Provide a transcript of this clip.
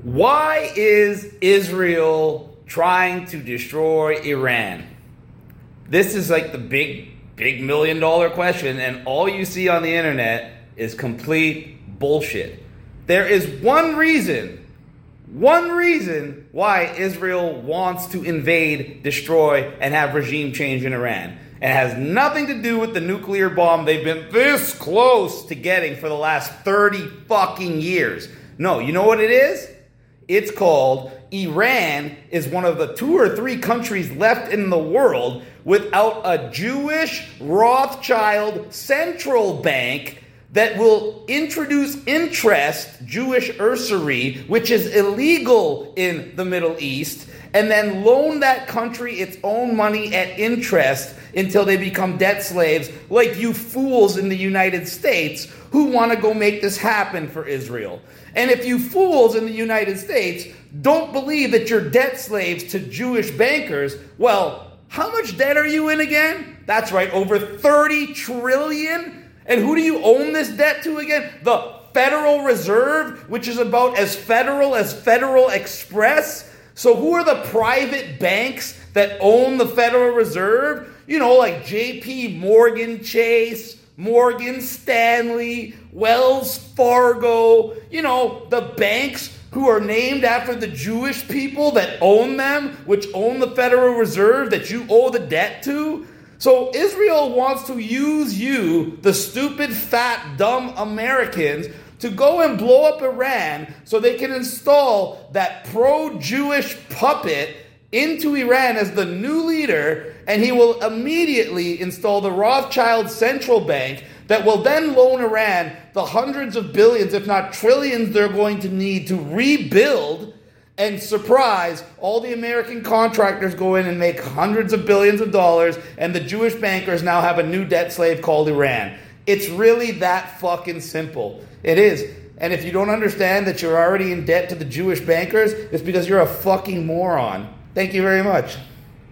Why is Israel trying to destroy Iran? This is like the big $1 million question, and all you see on the internet is complete bullshit. There is one reason why Israel wants to invade, destroy, and have regime change in Iran. And it has nothing to do with the nuclear bomb they've been this close to getting for the last 30 fucking years. No, you know what it is? It's called Iran is one of the 2 or 3 countries left in the world without a Jewish Rothschild central bank that will introduce interest, Jewish usury, which is illegal in the Middle East, and then loan that country its own money at interest until they become debt slaves, like you fools in the United States who want to go make this happen for Israel. And if you fools in the United States don't believe that you're debt slaves to Jewish bankers, well, how much debt are you in again? That's right, over 30 trillion. And who do you own this debt to again? The Federal Reserve, which is about as federal as Federal Express. So who are the private banks that own the Federal Reserve? You know, like JP Morgan Chase, Morgan Stanley, Wells Fargo. You know, the banks who are named after the Jewish people that own them, which own the Federal Reserve that you owe the debt to. So Israel wants to use you, the stupid, fat, dumb Americans, to go and blow up Iran so they can install that pro-Jewish puppet into Iran as the new leader, and he will immediately install the Rothschild Central Bank that will then loan Iran the hundreds of billions, if not trillions, they're going to need to rebuild. And surprise, all the American contractors go in and make hundreds of billions of dollars, and the Jewish bankers now have a new debt slave called Iran. It's really that fucking simple. It is. And if you don't understand that you're already in debt to the Jewish bankers, it's because you're a fucking moron. Thank you very much.